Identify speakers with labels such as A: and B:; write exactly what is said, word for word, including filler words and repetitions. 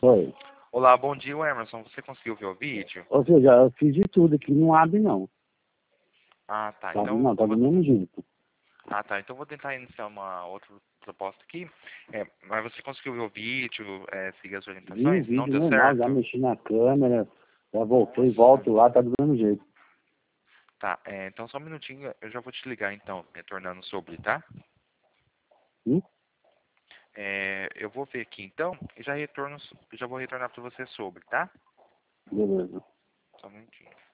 A: Oi.
B: Olá, bom dia, Emerson. Você conseguiu ver o vídeo?
A: Ou seja, eu fiz de tudo aqui, não abre não.
B: Ah, tá.
A: Tá,
B: Então,
A: não, tá
B: eu
A: do
B: vou...
A: mesmo jeito.
B: Ah, tá. Então eu vou tentar iniciar uma outra proposta aqui. É, mas você conseguiu ver o vídeo, é, seguir as
A: Vi o
B: orientações? Não
A: vídeo
B: deu
A: normal, já
B: certo?
A: mexi na câmera, já voltei,
B: Nossa.
A: volto lá, tá do mesmo jeito.
B: Tá, é, então só um minutinho, eu já vou te ligar então, retornando sobre, tá?
A: Hum?
B: É, eu vou ver aqui então e já retorno, já vou retornar para você sobre, tá?
A: Beleza.
B: Só um minutinho.